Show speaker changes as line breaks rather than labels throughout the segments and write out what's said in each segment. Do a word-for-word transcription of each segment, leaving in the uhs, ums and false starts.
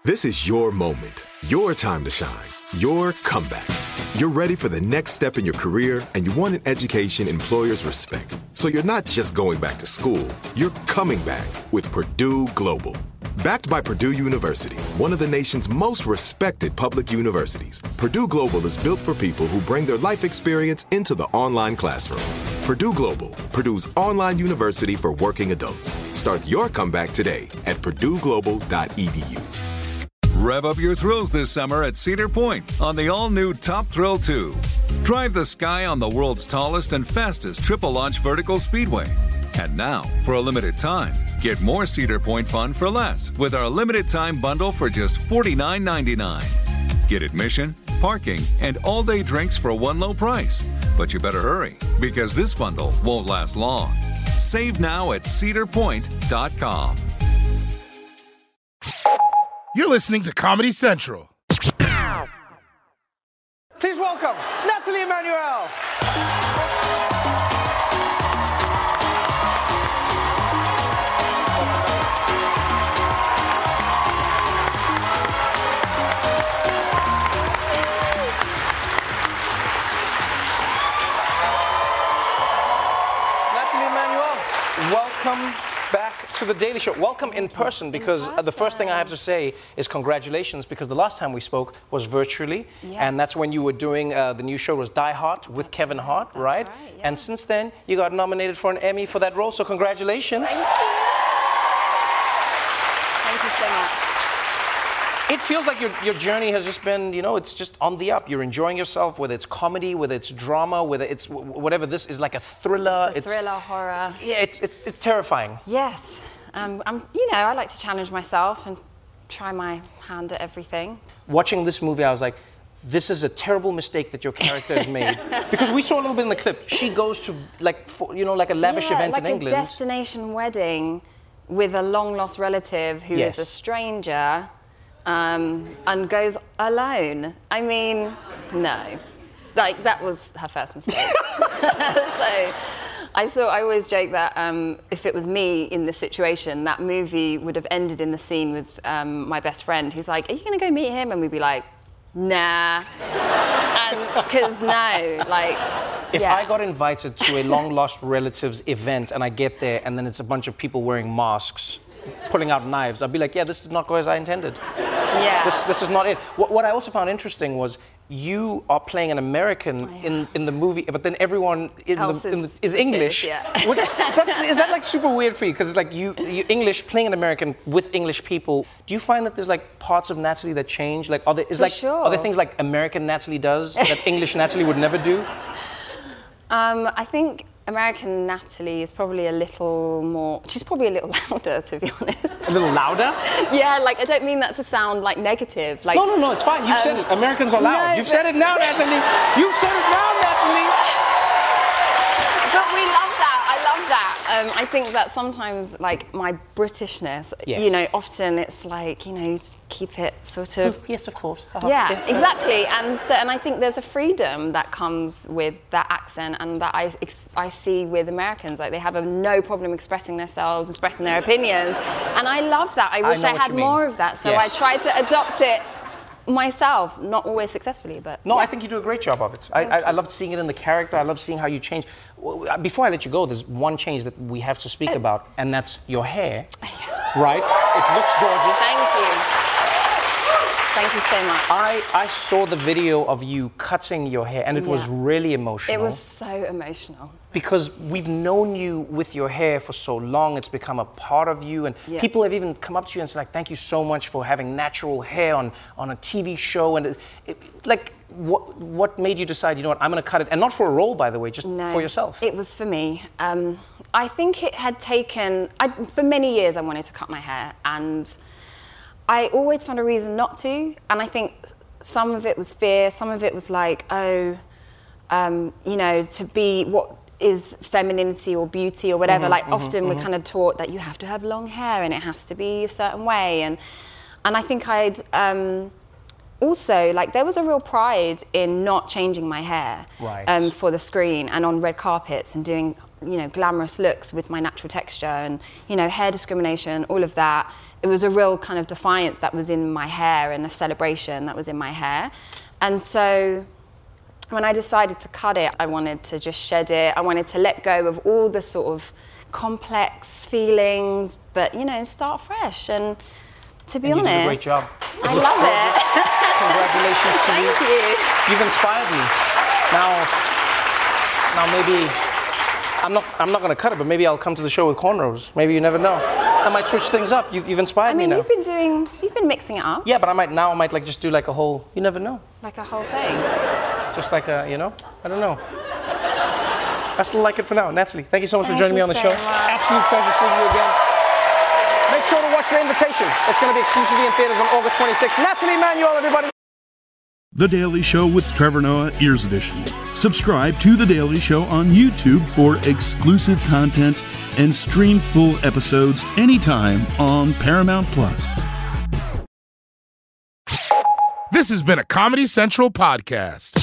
This is your moment, your time to shine, your comeback. You're ready for the next step in your career, and you want an education employers respect. So you're not just going back to school, you're coming back with Purdue Global. Backed by Purdue University, one of the nation's most respected public universities, Purdue Global is built for people who bring their life experience into the online classroom. Purdue Global, Purdue's online university for working adults. Start your comeback today at purdue global dot e d u.
Rev up your thrills this summer at Cedar Point on the all-new Top Thrill two. Drive the sky on the world's tallest and fastest triple-launch vertical speedway. And now, for a limited time, get more Cedar Point fun for less with our limited-time bundle for just forty-nine ninety-nine. Get admission, parking, and all-day drinks for one low price. But you better hurry, because this bundle won't last long. Save now at cedar point dot com.
You're listening to Comedy Central.
Please welcome Nathalie Emmanuel. Nathalie Emmanuel, welcome back to The Daily Show. Welcome in person, because uh, the first thing I have to say is congratulations, because the last time we spoke was virtually,
yes.
and that's when you were doing uh, the new show was Die Hard with
that's
Kevin
right.
Hart,
That's
right?
right yeah.
And since then, you got nominated for an Emmy for that role, so congratulations.
Thank you. Thank you so much.
It feels like your, your journey has just been, you know, it's just on the up. You're enjoying yourself, whether it's comedy, whether it's drama, whether it's w- whatever this is, like a thriller.
It's a thriller, horror.
Yeah, it's, it's, it's terrifying.
Yes. Um, I'm, you know, I like to challenge myself and try my hand at everything.
Watching this movie, I was like, this is a terrible mistake that your character has made. Because we saw a little bit in the clip. She goes to, like, for, you know, like a lavish
yeah,
event
like
in England.
Like a destination wedding with a long-lost relative who
Yes.
is a stranger um, and goes alone. I mean, no. Like, that was her first mistake. So, I saw, I always joke that um, if it was me in this situation, that movie would have ended in the scene with um, my best friend, who's like, are you gonna go meet him? And we'd be like, nah. And, cause no, like,
If
yeah.
I got invited to a long-lost relative's event and I get there and then it's a bunch of people wearing masks, pulling out knives, I'd be like, yeah, this did not go as I intended.
Yeah.
This, this is not it. What, what I also found interesting was you are playing an American
Oh, yeah.
in, in the movie, but then everyone in
Else
the, in the,
is-
is
is,
English.
yeah.
What- that, is that like super weird for you? Because it's like you, you English playing an American with English people. Do you find that there's like parts of Natalie that change? Like, are there, is
For
like,
sure.
are there things like American Natalie does that English Natalie would never do?
Um, I think American Natalie is probably a little more, she's probably a little louder, to be honest.
A little louder?
Yeah, like, I don't mean that to sound, like, negative. Like,
No, no, no, it's fine. You
um,
said it. Americans are loud.
no,
You've
but-
said it now, Natalie. You've said it now, Natalie.
But we love that. I love that. Um, I think that sometimes, like, my Britishness,
Yes.
you know, often it's like, you know, keep it sort of.
Yes, of course. Uh-huh.
Yeah, exactly. And so, and I think there's a freedom that comes with that accent, and that I ex- I see with Americans. Like, they have a no problem expressing themselves, expressing their opinions, and I love that. I wish
know
I,
what
had
you mean.
more of that. So
Yes.
I try to adopt it myself, not always successfully, but
No,
yeah.
I think you do a great job of it. I, I, I love seeing it in the character. I love seeing how you change. Well, uh, Before I let you go, there's one change that we have to speak about, and that's your hair. Right? It looks gorgeous.
Thank you. Thank you so much.
I, I saw the video of you cutting your hair, and it was
Yeah.
really emotional.
It was so emotional.
Because we've known you with your hair for so long, it's become a part of you, and
Yeah.
people have even come up to you and said, like, thank you so much for having natural hair on, on a T V show, and it, it, like, what what made you decide, you know what, I'm gonna cut it, and not for a role, by the way, just
No,
for yourself?
It was for me. Um, I think it had taken, I, for many years I wanted to cut my hair, and I always found a reason not to, and I think some of it was fear, some of it was like, oh, um, you know, to be what is femininity or beauty or whatever.
Mm-hmm,
like
mm-hmm,
often
mm-hmm.
we're kind of taught that you have to have long hair and it has to be a certain way, and and I think I'd um, also, like, there was a real pride in not changing my hair
Right.
um, for the screen and on red carpets and doing you know, glamorous looks with my natural texture and, you know, hair discrimination, all of that. It was a real kind of defiance that was in my hair and a celebration that was in my hair. And so when I decided to cut it, I wanted to just shed it. I wanted to let go of all the sort of complex feelings, but, you know, start fresh. And to be
and
honest,
you did a great job.
I love it.
Congratulations to you.
Thank you.
You've inspired me. Now, now maybe I'm not. I'm not going to cut it, but maybe I'll come to the show with cornrows. Maybe you never know. I might switch things up. You've, you've inspired
I mean,
me now.
you've been doing. You've been mixing it up.
Yeah, but I might now. I might like just do like a whole. You never know.
Like a whole thing.
Just like a, you know. I don't know. I still like it for now. Natalie, thank you so much
Thank
for joining me
you
on the
so
show.
much.
Absolute pleasure seeing you again. Make sure to watch The Invitation. It's going to be exclusively in theaters on August twenty-sixth. Natalie Emanuel, everybody.
The Daily Show with Trevor Noah, Ears Edition. Subscribe to The Daily Show on YouTube for exclusive content and stream full episodes anytime on Paramount Plus.
This has been a Comedy Central podcast.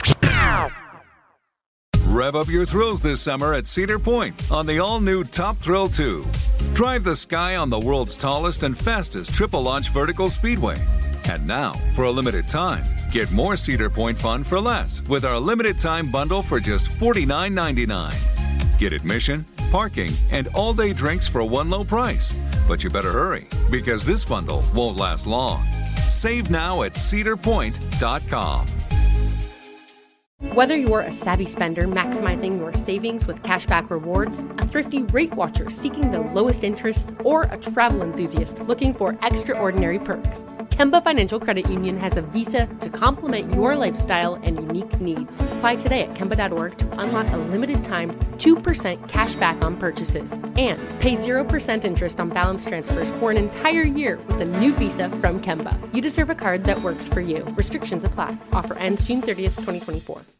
Rev up your thrills this summer at Cedar Point on the all-new Top Thrill two. Drive the sky on the world's tallest and fastest triple-launch vertical speedway. And now, for a limited time, get more Cedar Point fun for less with our limited-time bundle for just forty-nine ninety-nine. Get admission, parking, and all-day drinks for one low price. But you better hurry, because this bundle won't last long. Save now at cedar point dot com.
Whether you're a savvy spender maximizing your savings with cashback rewards, a thrifty rate watcher seeking the lowest interest, or a travel enthusiast looking for extraordinary perks, Kemba Financial Credit Union has a visa to complement your lifestyle and unique needs. Apply today at Kemba dot org to unlock a limited-time two percent cash back on purchases and pay zero percent interest on balance transfers for an entire year with a new visa from Kemba. You deserve a card that works for you. Restrictions apply. Offer ends June thirtieth, twenty twenty-four.